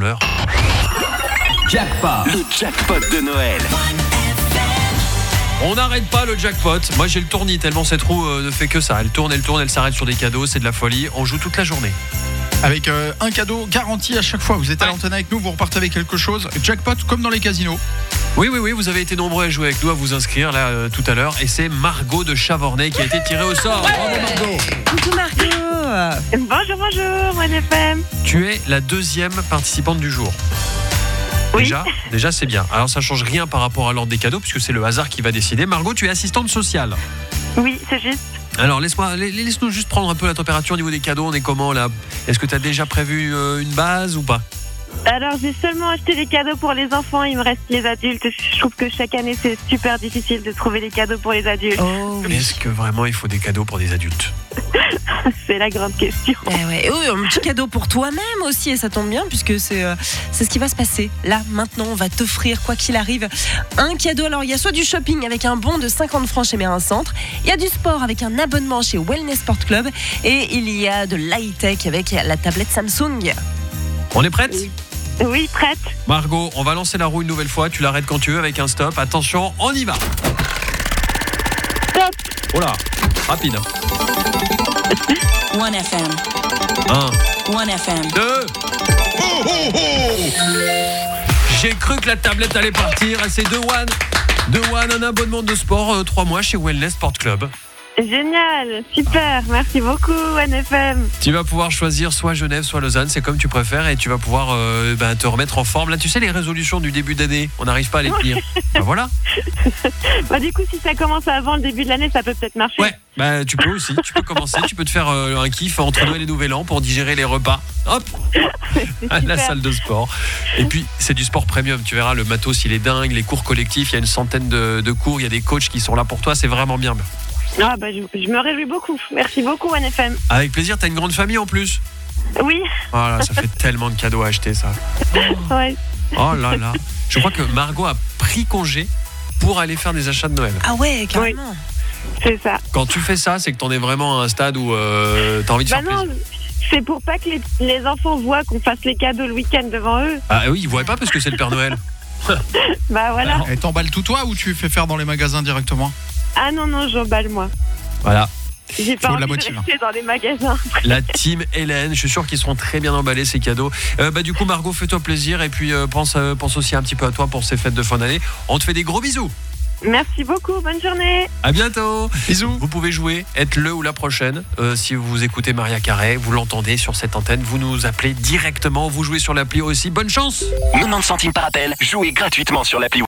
l'heure. Le jackpot de Noël. On n'arrête pas le jackpot. Moi j'ai le tournis tellement cette roue ne fait que ça. Elle tourne, elle s'arrête sur des cadeaux, c'est de la folie. On joue toute la journée. Avec un cadeau garanti à chaque fois. Vous êtes à l'antenne avec nous, vous repartez avec quelque chose. Jackpot comme dans les casinos. Oui, vous avez été nombreux à jouer avec nous, à vous inscrire là tout à l'heure. Et c'est Margot de Chavornay qui a été tirée au sort. Bravo Margot. Coucou Margot. Bonjour, NFM. Tu es la deuxième participante du jour. Oui. Déjà c'est bien. Alors ça change rien par rapport à l'ordre des cadeaux puisque c'est le hasard qui va décider. Margot, tu es assistante sociale. Oui, c'est juste. Alors laisse-nous juste prendre un peu la température au niveau des cadeaux. On est comment là? Est-ce que tu as déjà prévu une base ou pas? Alors, j'ai seulement acheté des cadeaux pour les enfants, il me reste les adultes. Je trouve que chaque année, c'est super difficile de trouver des cadeaux pour les adultes. Oh, oui. Est-ce que vraiment il faut des cadeaux pour des adultes? C'est la grande question. Et oui, un petit cadeau pour toi-même aussi, et ça tombe bien puisque c'est ce qui va se passer. Là, maintenant, on va t'offrir, quoi qu'il arrive, un cadeau. Alors, il y a soit du shopping avec un bon de 50 francs chez Mérin Centre, il y a du sport avec un abonnement chez Wellness Sport Club, et il y a de l'high-tech avec la tablette Samsung. On est prête? Oui, prête. Margot, on va lancer la roue une nouvelle fois. Tu l'arrêtes quand tu veux avec un stop. Attention, on y va. Stop. Oh là, rapide. 1FM. 1, 1FM. 2. J'ai cru que la tablette allait partir. C'est de One, un abonnement de sport 3 mois chez Wellness Sport Club. Génial, super, merci beaucoup, NFM. Tu vas pouvoir choisir soit Genève, soit Lausanne, c'est comme tu préfères, et tu vas pouvoir te remettre en forme. Là, tu sais, les résolutions du début d'année, on n'arrive pas à les tenir. Ben voilà. Du coup, si ça commence avant le début de l'année, ça peut peut-être marcher. Ouais, tu peux aussi, tu peux commencer, tu peux te faire un kiff entre Noël et Nouvel An pour digérer les repas. Hop, à la salle de sport. Et puis, c'est du sport premium, tu verras, le matos, il est dingue, les cours collectifs, il y a une centaine de cours, il y a des coachs qui sont là pour toi, c'est vraiment bien. Je me réjouis beaucoup. Merci beaucoup, NFM. Avec plaisir, t'as une grande famille en plus. Oui. Voilà, ça fait tellement de cadeaux à acheter, ça. Ouais. Oh là là. Je crois que Margot a pris congé pour aller faire des achats de Noël. Ah ouais, carrément. Oui. C'est ça. Quand tu fais ça, c'est que t'en es vraiment à un stade où t'as envie de faire plaisir. C'est pour pas que les enfants voient qu'on fasse les cadeaux le week-end devant eux. Ah oui, ils voient pas parce que c'est le Père Noël. Voilà. Et t'emballes tout toi ou tu fais faire dans les magasins directement? Ah non, j'emballe moi. Voilà. J'ai pas envie de motive. rester dans les magasins. La team Hélène, je suis sûr qu'ils seront très bien emballés ces cadeaux. Du coup Margot, fais-toi plaisir et puis pense aussi un petit peu à toi pour ces fêtes de fin d'année. On te fait des gros bisous. Merci beaucoup, bonne journée. À bientôt. Bisous. Vous pouvez jouer, être le ou la prochaine. Si vous écoutez Maria Carré, vous l'entendez sur cette antenne, vous nous appelez directement, vous jouez sur l'appli aussi. Bonne chance. 90 centimes par appel, jouez gratuitement sur l'appli.